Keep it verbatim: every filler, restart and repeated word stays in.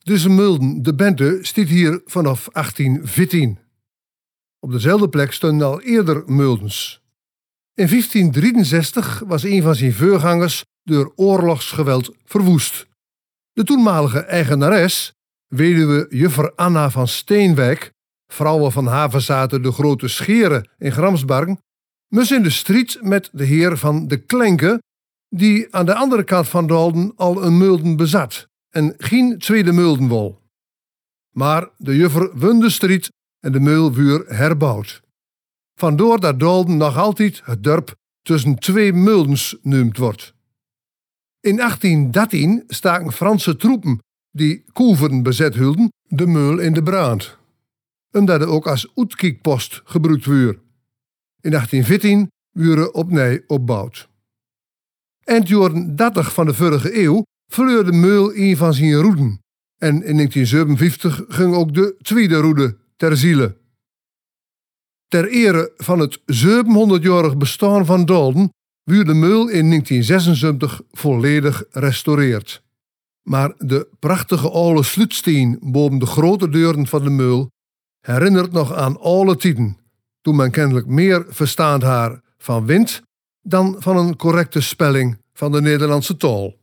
Deze mulden, de Bente, stiet hier vanaf achttien veertien. Op dezelfde plek stonden al eerder muldens. In vijftien drieënzestig was een van zijn voorgangers door oorlogsgeweld verwoest. De toenmalige eigenares, weduwe juffer Anna van Steenwijk, vrouwe van havenzaten de Grote Scheren in Gramsbergen, moest in de strijd met de heer van de Klenke, die aan de andere kant van Dolden al een mulden bezat en geen tweede mulden wol. Maar de juffer won de strijd en de meul wuur herbouwd. Vandoor dat Dolden nog altijd het dorp tussen twee muldens noemd wordt. In achttien dertien staken Franse troepen die Koeveren bezet hielden de meul in de brand, omdat het ook als uitkijkpost gebruikt werd. In achttien veertien werd opnieuw opgebouwd. Eind jaren dertig van de vorige eeuw verloor de meul een van zijn roeden en in negentien zevenenvijftig ging ook de tweede roede ter ziele. Ter ere van het zevenhonderdjarig bestaan van Dolden werd de meul in negentien zesenzeventig volledig restaureerd. Maar de prachtige oude sluitsteen boven de grote deuren van de meul herinnert nog aan alle tijden, toen men kennelijk meer verstaand haar van wind dan van een correcte spelling van de Nederlandse taal.